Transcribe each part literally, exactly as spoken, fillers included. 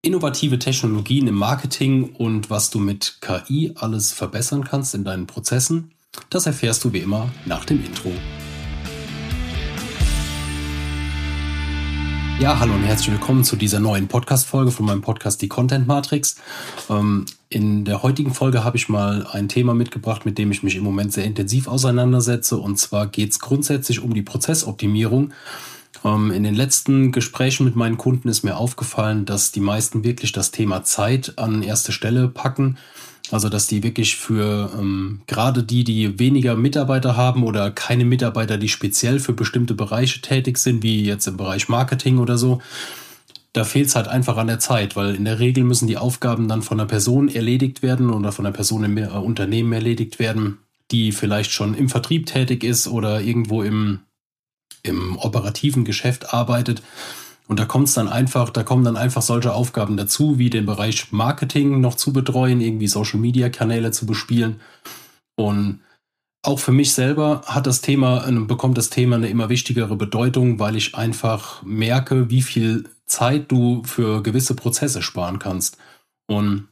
Innovative Technologien im Marketing und was du mit K I alles verbessern kannst in deinen Prozessen, das erfährst du wie immer nach dem Intro. Ja, hallo und herzlich willkommen zu dieser neuen Podcast-Folge von meinem Podcast Die Content Matrix. Ähm, in der heutigen Folge habe ich mal ein Thema mitgebracht, mit dem ich mich im Moment sehr intensiv auseinandersetze. Und zwar geht es grundsätzlich um die Prozessoptimierung. Ähm, in den letzten Gesprächen mit meinen Kunden ist mir aufgefallen, dass die meisten wirklich das Thema Zeit an erste Stelle packen. Also dass die wirklich für ähm, gerade die, die weniger Mitarbeiter haben oder keine Mitarbeiter, die speziell für bestimmte Bereiche tätig sind, wie jetzt im Bereich Marketing oder so, da fehlt es halt einfach an der Zeit, weil in der Regel müssen die Aufgaben dann von einer Person erledigt werden oder von einer Person im äh, Unternehmen erledigt werden, die vielleicht schon im Vertrieb tätig ist oder irgendwo im, im operativen Geschäft arbeitet. Und da kommt es dann einfach, da kommen dann einfach solche Aufgaben dazu, wie den Bereich Marketing noch zu betreuen, irgendwie Social-Media-Kanäle zu bespielen. Und auch für mich selber hat das Thema, bekommt das Thema eine immer wichtigere Bedeutung, weil ich einfach merke, wie viel Zeit du für gewisse Prozesse sparen kannst. Und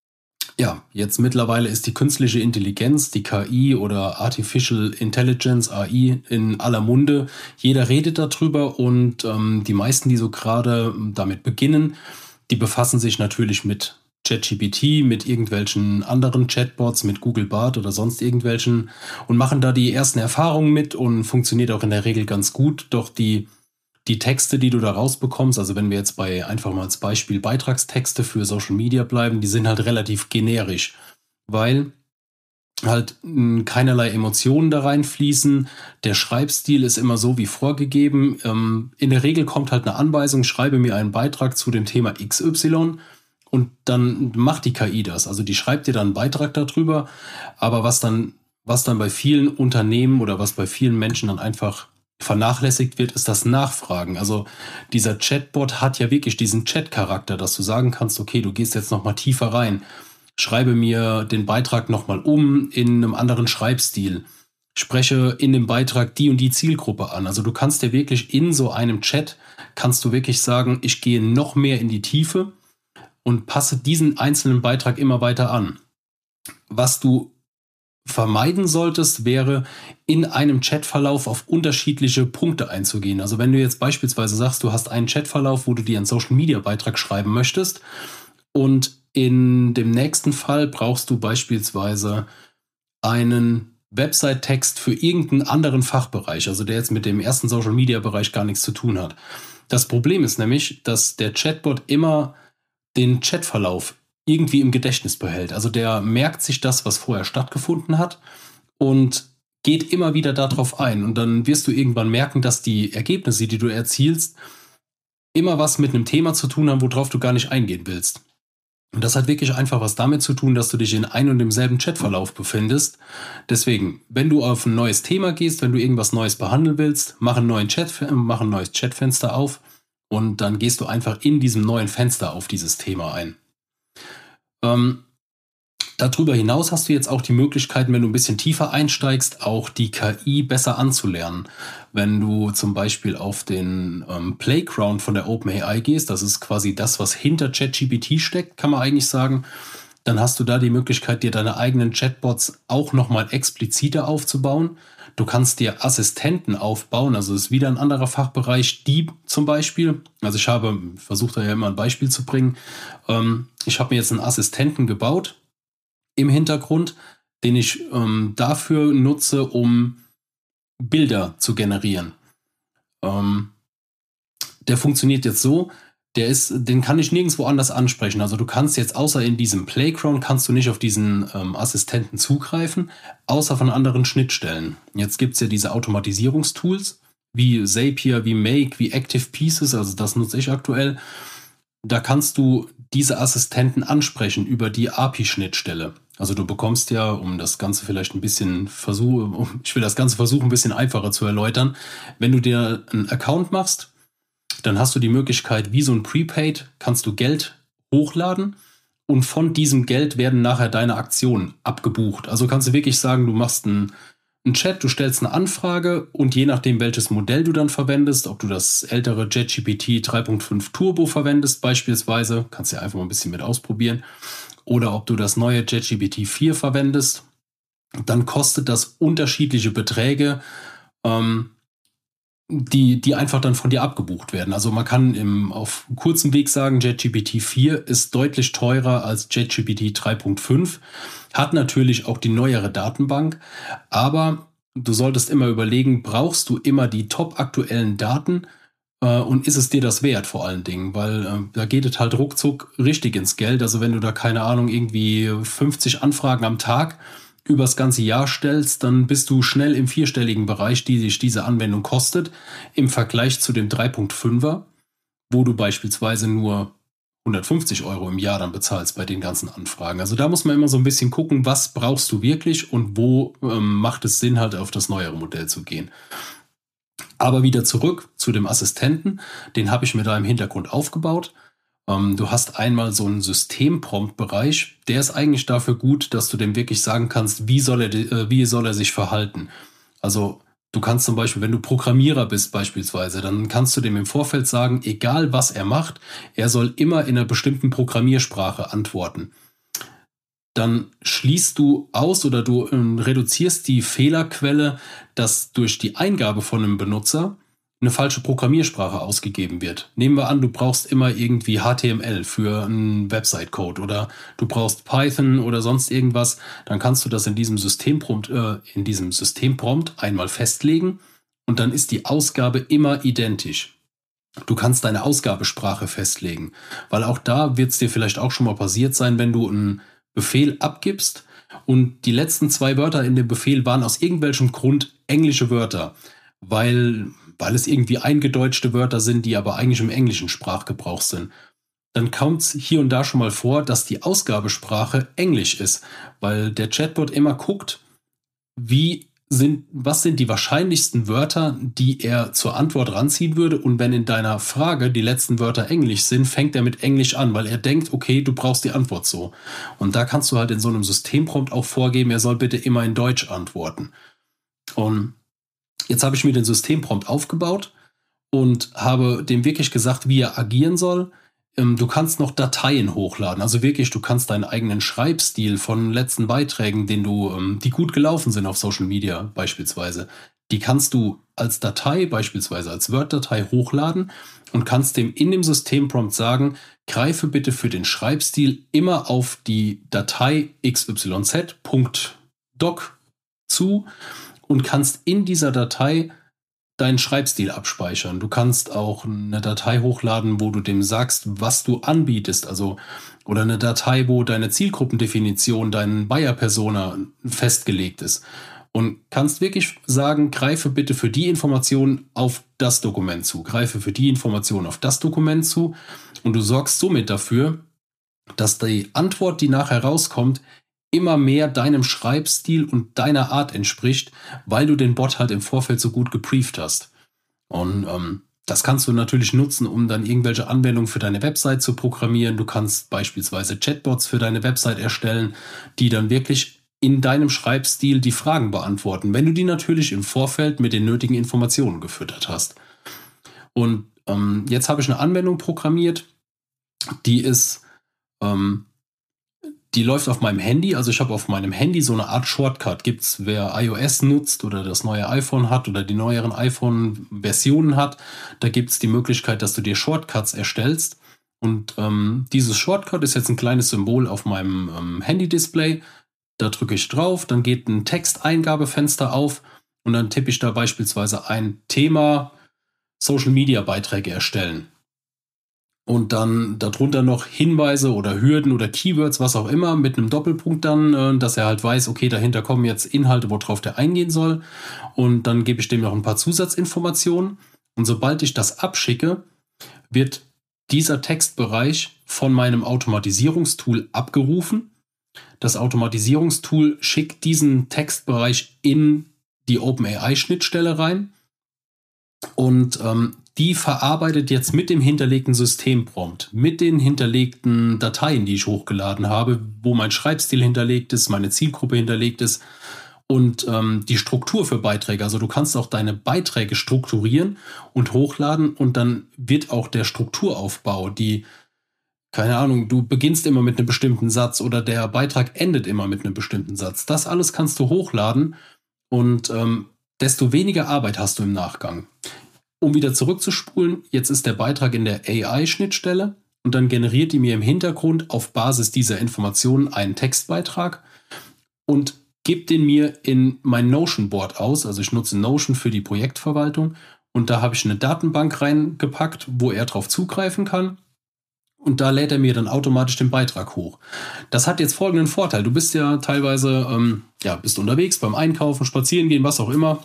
ja, jetzt mittlerweile ist die künstliche Intelligenz, die K I oder Artificial Intelligence, A I, in aller Munde. Jeder redet darüber und ähm, die meisten, die so gerade damit beginnen, die befassen sich natürlich mit ChatGPT, mit irgendwelchen anderen Chatbots, mit Google Bard oder sonst irgendwelchen und machen da die ersten Erfahrungen mit und funktioniert auch in der Regel ganz gut. Doch die Die Texte, die du da rausbekommst, also wenn wir jetzt bei einfach mal als Beispiel Beitragstexte für Social Media bleiben, die sind halt relativ generisch, weil halt mh, keinerlei Emotionen da reinfließen. Der Schreibstil ist immer so wie vorgegeben. Ähm, in der Regel kommt halt eine Anweisung, schreibe mir einen Beitrag zu dem Thema X Y und dann macht die K I das. Also die schreibt dir dann einen Beitrag darüber, aber was dann, was dann bei vielen Unternehmen oder was bei vielen Menschen dann einfach vernachlässigt wird, ist das Nachfragen. Also dieser Chatbot hat ja wirklich diesen Chat-Charakter, dass du sagen kannst, okay, du gehst jetzt nochmal tiefer rein, schreibe mir den Beitrag nochmal um in einem anderen Schreibstil, spreche in dem Beitrag die und die Zielgruppe an. Also du kannst dir wirklich in so einem Chat, kannst du wirklich sagen, ich gehe noch mehr in die Tiefe und passe diesen einzelnen Beitrag immer weiter an. Was du vermeiden solltest, wäre in einem Chatverlauf auf unterschiedliche Punkte einzugehen. Also wenn du jetzt beispielsweise sagst, du hast einen Chatverlauf, wo du dir einen Social-Media-Beitrag schreiben möchtest und in dem nächsten Fall brauchst du beispielsweise einen Website-Text für irgendeinen anderen Fachbereich, also der jetzt mit dem ersten Social-Media-Bereich gar nichts zu tun hat. Das Problem ist nämlich, dass der Chatbot immer den Chatverlauf irgendwie im Gedächtnis behält. Also der merkt sich das, was vorher stattgefunden hat und geht immer wieder darauf ein. Und dann wirst du irgendwann merken, dass die Ergebnisse, die du erzielst, immer was mit einem Thema zu tun haben, worauf du gar nicht eingehen willst. Und das hat wirklich einfach was damit zu tun, dass du dich in ein und demselben Chatverlauf befindest. Deswegen, wenn du auf ein neues Thema gehst, wenn du irgendwas Neues behandeln willst, mach einen neuen Chat, mach ein neues Chatfenster auf und dann gehst du einfach in diesem neuen Fenster auf dieses Thema ein. Ähm, darüber hinaus hast du jetzt auch die Möglichkeit, wenn du ein bisschen tiefer einsteigst, auch die K I besser anzulernen. Wenn du zum Beispiel auf den ähm, Playground von der OpenAI gehst, das ist quasi das, was hinter ChatGPT steckt, kann man eigentlich sagen, dann hast du da die Möglichkeit, dir deine eigenen Chatbots auch nochmal expliziter aufzubauen. Du kannst dir Assistenten aufbauen, also das ist wieder ein anderer Fachbereich, die zum Beispiel, also ich habe, versucht da ja immer ein Beispiel zu bringen, ähm, ich habe mir jetzt einen Assistenten gebaut im Hintergrund, den ich ähm, dafür nutze, um Bilder zu generieren. Ähm, der funktioniert jetzt so, der ist, den kann ich nirgendwo anders ansprechen. Also du kannst jetzt außer in diesem Playground, kannst du nicht auf diesen ähm, Assistenten zugreifen, außer von anderen Schnittstellen. Jetzt gibt es ja diese Automatisierungstools, wie Zapier, wie Make, wie Active Pieces, also das nutze ich aktuell. Da kannst du diese Assistenten ansprechen über die A P I-Schnittstelle. Also du bekommst ja, um das Ganze vielleicht ein bisschen versuchen, ich will das Ganze versuchen, ein bisschen einfacher zu erläutern, wenn du dir einen Account machst, dann hast du die Möglichkeit, wie so ein Prepaid, kannst du Geld hochladen und von diesem Geld werden nachher deine Aktionen abgebucht. Also kannst du wirklich sagen, du machst ein, ein Chat, du stellst eine Anfrage und je nachdem, welches Modell du dann verwendest, ob du das ältere JetGPT drei Punkt fünf Turbo verwendest beispielsweise, kannst du ja einfach mal ein bisschen mit ausprobieren, oder ob du das neue JetGPT vier verwendest, dann kostet das unterschiedliche Beträge, ähm, die, die einfach dann von dir abgebucht werden. Also man kann im, auf kurzem Weg sagen, JetGPT vier ist deutlich teurer als JetGPT drei Punkt fünf, hat natürlich auch die neuere Datenbank, aber du solltest immer überlegen, brauchst du immer die top aktuellen Daten äh, und ist es dir das wert vor allen Dingen, weil äh, da geht es halt ruckzuck richtig ins Geld. Also wenn du da, keine Ahnung, irgendwie fünfzig Anfragen am Tag übers ganze Jahr stellst, dann bist du schnell im vierstelligen Bereich, die sich diese Anwendung kostet, im Vergleich zu dem drei Punkt fünfer, wo du beispielsweise nur hundertfünfzig Euro im Jahr dann bezahlst bei den ganzen Anfragen. Also da muss man immer so ein bisschen gucken, was brauchst du wirklich und wo ähm, macht es Sinn, halt auf das neuere Modell zu gehen. Aber wieder zurück zu dem Assistenten, den habe ich mir da im Hintergrund aufgebaut. Ähm, du hast einmal so einen Systemprompt-Bereich, der ist eigentlich dafür gut, dass du dem wirklich sagen kannst, wie soll er, äh, wie soll er sich verhalten. Also du kannst zum Beispiel, wenn du Programmierer bist beispielsweise, dann kannst du dem im Vorfeld sagen, egal was er macht, er soll immer in einer bestimmten Programmiersprache antworten. Dann schließt du aus oder du äh, reduzierst die Fehlerquelle, dass durch die Eingabe von einem Benutzer eine falsche Programmiersprache ausgegeben wird. Nehmen wir an, du brauchst immer irgendwie H T M L für einen Website-Code oder du brauchst Python oder sonst irgendwas, dann kannst du das in diesem Systemprompt, äh, in diesem Systemprompt einmal festlegen und dann ist die Ausgabe immer identisch. Du kannst deine Ausgabesprache festlegen, weil auch da wird es dir vielleicht auch schon mal passiert sein, wenn du einen Befehl abgibst und die letzten zwei Wörter in dem Befehl waren aus irgendwelchem Grund englische Wörter, weil weil es irgendwie eingedeutschte Wörter sind, die aber eigentlich im englischen Sprachgebrauch sind. Dann kommt es hier und da schon mal vor, dass die Ausgabesprache Englisch ist, weil der Chatbot immer guckt, wie sind, was sind die wahrscheinlichsten Wörter, die er zur Antwort ranziehen würde, und wenn in deiner Frage die letzten Wörter Englisch sind, fängt er mit Englisch an, weil er denkt, okay, du brauchst die Antwort so. Und da kannst du halt in so einem Systemprompt auch vorgeben, er soll bitte immer in Deutsch antworten. Und jetzt habe ich mir den Systemprompt aufgebaut und habe dem wirklich gesagt, wie er agieren soll. Du kannst noch Dateien hochladen, also wirklich, du kannst deinen eigenen Schreibstil von letzten Beiträgen, den du, die gut gelaufen sind auf Social Media beispielsweise, die kannst du als Datei, beispielsweise als Word-Datei hochladen und kannst dem in dem Systemprompt sagen, greife bitte für den Schreibstil immer auf die Datei x y z punkt doc zu und kannst in dieser Datei deinen Schreibstil abspeichern. Du kannst auch eine Datei hochladen, wo du dem sagst, was du anbietest, also oder eine Datei, wo deine Zielgruppendefinition, dein Buyer-Persona festgelegt ist. Und kannst wirklich sagen, greife bitte für die Information auf das Dokument zu, greife für die Information auf das Dokument zu und du sorgst somit dafür, dass die Antwort, die nachher rauskommt, immer mehr deinem Schreibstil und deiner Art entspricht, weil du den Bot halt im Vorfeld so gut gebrieft hast. Und ähm, das kannst du natürlich nutzen, um dann irgendwelche Anwendungen für deine Website zu programmieren. Du kannst beispielsweise Chatbots für deine Website erstellen, die dann wirklich in deinem Schreibstil die Fragen beantworten, wenn du die natürlich im Vorfeld mit den nötigen Informationen gefüttert hast. Und ähm, jetzt habe ich eine Anwendung programmiert, die ist ähm, Die läuft auf meinem Handy, also ich habe auf meinem Handy so eine Art Shortcut. Gibt's, wer iOS nutzt oder das neue iPhone hat oder die neueren iPhone-Versionen hat, da gibt es die Möglichkeit, dass du dir Shortcuts erstellst. Und ähm, dieses Shortcut ist jetzt ein kleines Symbol auf meinem ähm, Handy-Display. Da drücke ich drauf, dann geht ein Texteingabefenster auf und dann tippe ich da beispielsweise ein Thema Social-Media-Beiträge erstellen. Und dann darunter noch Hinweise oder Hürden oder Keywords, was auch immer, mit einem Doppelpunkt dann, dass er halt weiß, okay, dahinter kommen jetzt Inhalte, worauf der eingehen soll. Und dann gebe ich dem noch ein paar Zusatzinformationen. Und sobald ich das abschicke, wird dieser Textbereich von meinem Automatisierungstool abgerufen. Das Automatisierungstool schickt diesen Textbereich in die OpenAI-Schnittstelle rein. Und ähm, die verarbeitet jetzt mit dem hinterlegten Systemprompt, mit den hinterlegten Dateien, die ich hochgeladen habe, wo mein Schreibstil hinterlegt ist, meine Zielgruppe hinterlegt ist. Und ähm, die Struktur für Beiträge, also du kannst auch deine Beiträge strukturieren und hochladen und dann wird auch der Strukturaufbau, die, keine Ahnung, du beginnst immer mit einem bestimmten Satz oder der Beitrag endet immer mit einem bestimmten Satz. Das alles kannst du hochladen und ähm, desto weniger Arbeit hast du im Nachgang. Um wieder zurückzuspulen, jetzt ist der Beitrag in der A I-Schnittstelle und dann generiert die mir im Hintergrund auf Basis dieser Informationen einen Textbeitrag und gibt den mir in mein Notion-Board aus. Also ich nutze Notion für die Projektverwaltung und da habe ich eine Datenbank reingepackt, wo er drauf zugreifen kann und da lädt er mir dann automatisch den Beitrag hoch. Das hat jetzt folgenden Vorteil. Du bist ja teilweise ähm, ja, bist unterwegs beim Einkaufen, spazieren gehen, was auch immer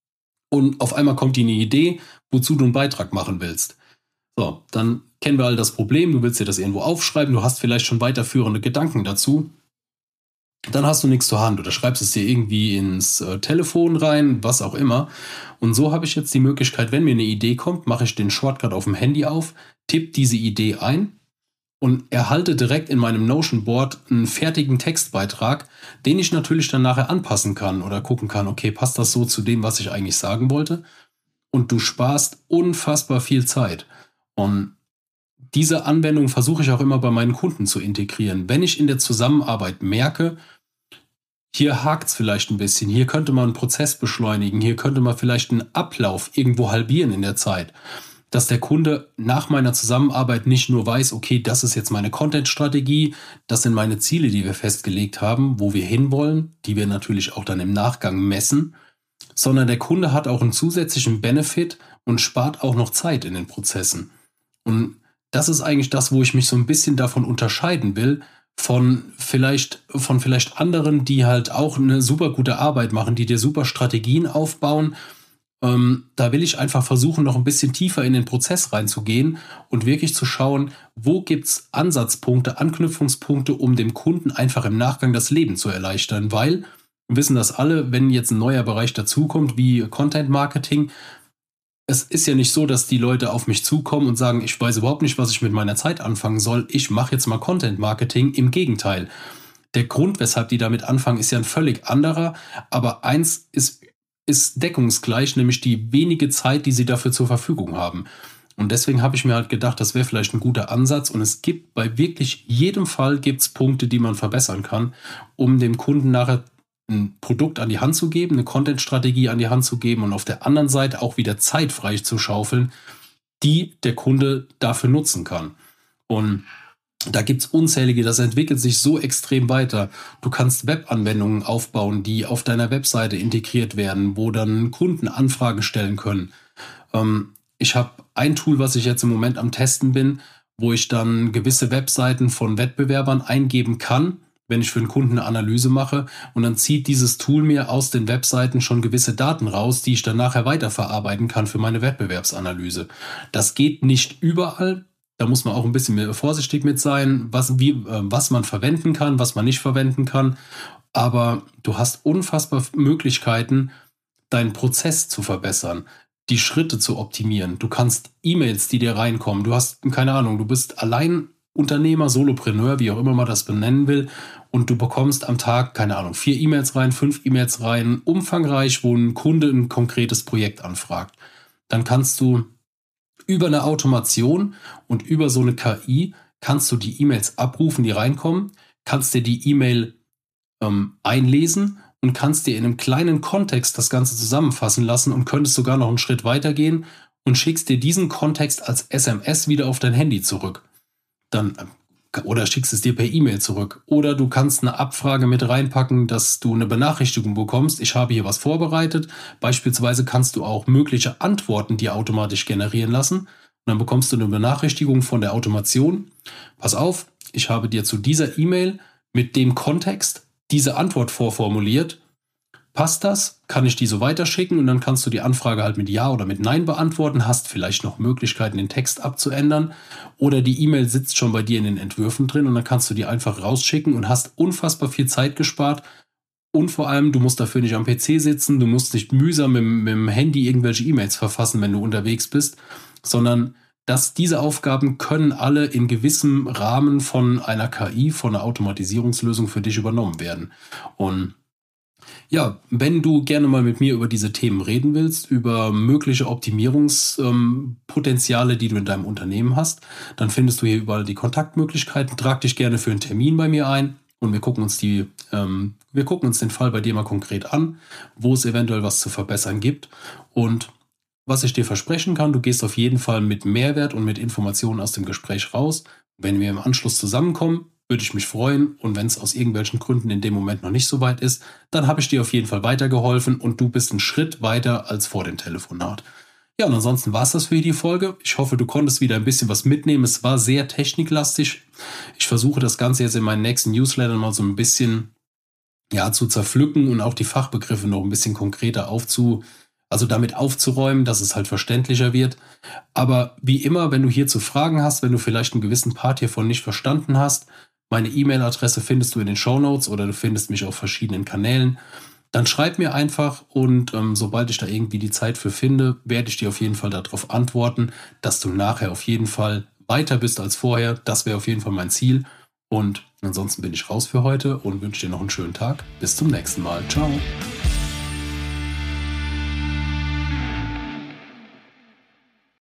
und auf einmal kommt dir eine Idee, wozu du einen Beitrag machen willst. So, dann kennen wir all das Problem. Du willst dir das irgendwo aufschreiben, du hast vielleicht schon weiterführende Gedanken dazu. Dann hast du nichts zur Hand oder schreibst es dir irgendwie ins äh, Telefon rein, was auch immer. Und so habe ich jetzt die Möglichkeit, wenn mir eine Idee kommt, mache ich den Shortcut auf dem Handy auf, tippe diese Idee ein und erhalte direkt in meinem Notion-Board einen fertigen Textbeitrag, den ich natürlich dann nachher anpassen kann oder gucken kann, okay, passt das so zu dem, was ich eigentlich sagen wollte? Und du sparst unfassbar viel Zeit. Und diese Anwendung versuche ich auch immer bei meinen Kunden zu integrieren. Wenn ich in der Zusammenarbeit merke, hier hakt es vielleicht ein bisschen, hier könnte man einen Prozess beschleunigen, hier könnte man vielleicht einen Ablauf irgendwo halbieren in der Zeit, dass der Kunde nach meiner Zusammenarbeit nicht nur weiß, okay, das ist jetzt meine Content-Strategie, das sind meine Ziele, die wir festgelegt haben, wo wir hinwollen, die wir natürlich auch dann im Nachgang messen, sondern der Kunde hat auch einen zusätzlichen Benefit und spart auch noch Zeit in den Prozessen. Und das ist eigentlich das, wo ich mich so ein bisschen davon unterscheiden will, von vielleicht, von vielleicht anderen, die halt auch eine super gute Arbeit machen, die dir super Strategien aufbauen. Ähm, da will ich einfach versuchen, noch ein bisschen tiefer in den Prozess reinzugehen und wirklich zu schauen, wo gibt es Ansatzpunkte, Anknüpfungspunkte, um dem Kunden einfach im Nachgang das Leben zu erleichtern. Weil wir wissen das alle, wenn jetzt ein neuer Bereich dazukommt, wie Content Marketing, es ist ja nicht so, dass die Leute auf mich zukommen und sagen, ich weiß überhaupt nicht, was ich mit meiner Zeit anfangen soll. Ich mache jetzt mal Content Marketing. Im Gegenteil. Der Grund, weshalb die damit anfangen, ist ja ein völlig anderer. Aber eins ist, ist deckungsgleich, nämlich die wenige Zeit, die sie dafür zur Verfügung haben. Und deswegen habe ich mir halt gedacht, das wäre vielleicht ein guter Ansatz. Und es gibt bei wirklich jedem Fall gibt's Punkte, die man verbessern kann, um dem Kunden nachher ein Produkt an die Hand zu geben, eine Content-Strategie an die Hand zu geben und auf der anderen Seite auch wieder Zeit frei zu schaufeln, die der Kunde dafür nutzen kann. Und da gibt es unzählige, das entwickelt sich so extrem weiter. Du kannst Webanwendungen aufbauen, die auf deiner Webseite integriert werden, wo dann Kunden Anfragen stellen können. Ähm, ich habe ein Tool, was ich jetzt im Moment am Testen bin, wo ich dann gewisse Webseiten von Wettbewerbern eingeben kann, wenn ich für einen Kunden eine Analyse mache, und dann zieht dieses Tool mir aus den Webseiten schon gewisse Daten raus, die ich dann nachher weiterverarbeiten kann für meine Wettbewerbsanalyse. Das geht nicht überall. Da muss man auch ein bisschen mehr vorsichtig mit sein, was, wie, äh, was man verwenden kann, was man nicht verwenden kann. Aber du hast unfassbar Möglichkeiten, deinen Prozess zu verbessern, die Schritte zu optimieren. Du kannst E-Mails, die dir reinkommen, du hast, keine Ahnung, du bist allein Unternehmer, Solopreneur, wie auch immer man das benennen will, und du bekommst am Tag, keine Ahnung, vier E-Mails rein, fünf E-Mails rein, umfangreich, wo ein Kunde ein konkretes Projekt anfragt. Dann kannst du über eine Automation und über so eine K I kannst du die E-Mails abrufen, die reinkommen, kannst dir die E-Mail ähm, einlesen und kannst dir in einem kleinen Kontext das Ganze zusammenfassen lassen und könntest sogar noch einen Schritt weitergehen und schickst dir diesen Kontext als S M S wieder auf dein Handy zurück. Dann, oder schickst es dir per E-Mail zurück. Oder du kannst eine Abfrage mit reinpacken, dass du eine Benachrichtigung bekommst. Ich habe hier was vorbereitet. Beispielsweise kannst du auch mögliche Antworten dir automatisch generieren lassen. Und dann bekommst du eine Benachrichtigung von der Automation. Pass auf, ich habe dir zu dieser E-Mail mit dem Kontext diese Antwort vorformuliert. Passt das? Kann ich die so weiterschicken? Und dann kannst du die Anfrage halt mit Ja oder mit Nein beantworten, hast vielleicht noch Möglichkeiten, den Text abzuändern, oder die E-Mail sitzt schon bei dir in den Entwürfen drin und dann kannst du die einfach rausschicken und hast unfassbar viel Zeit gespart. Und vor allem, du musst dafür nicht am P C sitzen, du musst nicht mühsam mit, mit dem Handy irgendwelche E-Mails verfassen, wenn du unterwegs bist, sondern dass diese Aufgaben können alle in gewissem Rahmen von einer K I, von einer Automatisierungslösung für dich übernommen werden. Und Ja, wenn du gerne mal mit mir über diese Themen reden willst, über mögliche Optimierungspotenziale, die du in deinem Unternehmen hast, dann findest du hier überall die Kontaktmöglichkeiten. Trag dich gerne für einen Termin bei mir ein und wir gucken uns die, ähm, wir gucken uns den Fall bei dir mal konkret an, wo es eventuell was zu verbessern gibt. Und was ich dir versprechen kann, du gehst auf jeden Fall mit Mehrwert und mit Informationen aus dem Gespräch raus. Wenn wir im Anschluss zusammenkommen, würde ich mich freuen. Und wenn es aus irgendwelchen Gründen in dem Moment noch nicht so weit ist, dann habe ich dir auf jeden Fall weitergeholfen und du bist einen Schritt weiter als vor dem Telefonat. Ja, und ansonsten war es das für die Folge. Ich hoffe, du konntest wieder ein bisschen was mitnehmen. Es war sehr techniklastig. Ich versuche das Ganze jetzt in meinen nächsten Newslettern mal so ein bisschen, ja, zu zerpflücken und auch die Fachbegriffe noch ein bisschen konkreter aufzu, also damit aufzuräumen, dass es halt verständlicher wird. Aber wie immer, wenn du hierzu Fragen hast, wenn du vielleicht einen gewissen Part hiervon nicht verstanden hast, meine E-Mail-Adresse findest du in den Shownotes oder du findest mich auf verschiedenen Kanälen. Dann schreib mir einfach und ähm, sobald ich da irgendwie die Zeit für finde, werde ich dir auf jeden Fall darauf antworten, dass du nachher auf jeden Fall weiter bist als vorher. Das wäre auf jeden Fall mein Ziel. Und ansonsten bin ich raus für heute und wünsche dir noch einen schönen Tag. Bis zum nächsten Mal. Ciao.